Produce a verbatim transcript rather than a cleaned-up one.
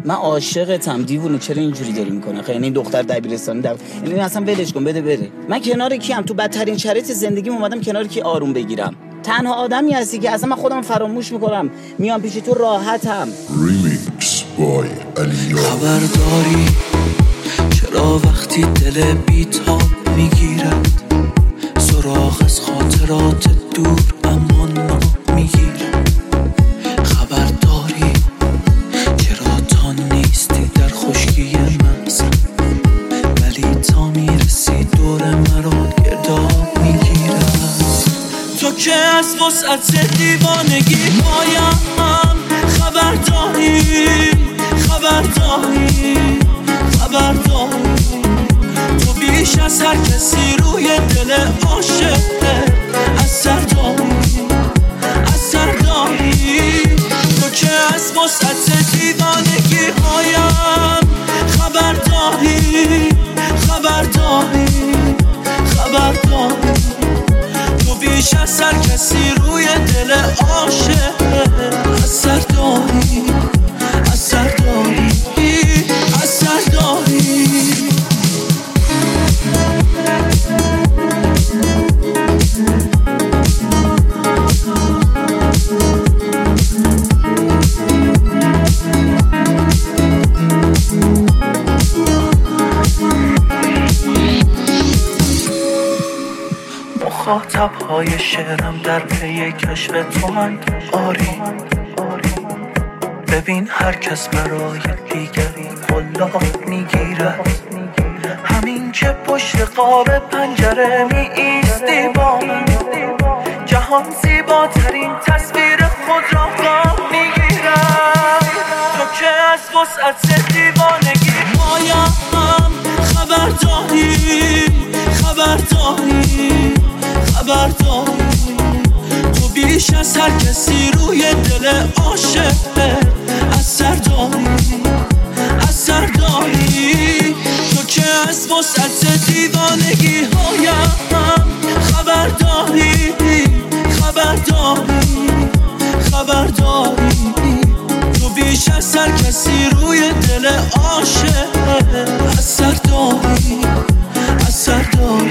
من عاشقتم دیوونه، چرا اینجوری داری میکنه؟ خیلی این دختر دبیرستانی دو... یعنی اصلا ولش کن، بده بره. من کنار کیم تو بدترین شرایط زندگیم اومدم کنار کی آروم بگیرم؟ تنها آدمی هستی که اصلا من خودم فراموش میکنم، میام پیش تو راحتم. ریمیکس بای علیا. خبرداری چرا وقتی دل بیتاب میگیرد سراغ از خاطرات دور اما نام میگیرد؟ خبرداری چرا تا نیستی در خشکی مغزم ولی تا میرسی دور مرا گرداب میگیرد؟ تو که از وسعت دیوانگی هایم خبرداری خبرداری خبرداری تو بیش از هر کسی روی دل عاشق اثر داری اثر داری. تو که از وسعت دیوانگی هایم خبرداری خبرداری خبرداری تو بیش از هر کسی روی دل عاشق اثر داری اثر داری اثر داری. مخاطب های شعرم در پی کشف تو من آری ببین هر کس برای دیگری قلاب میگیرد همین که پشت قاب پنجره می ایستی با من جهان زیباترین تصویر خود را خواب میگیرد. تو که از وسعت دیوانگی مایم خبرداری خبرداری خبرداری تو بیش از هر کسی روی دل عاشق اثر داری اثر داری. تو که از وسعت دیوانگی هایم خبرداری خبرداری خبرداری تو بیش از هر کسی روی دل عاشق اثر داری اثر داری.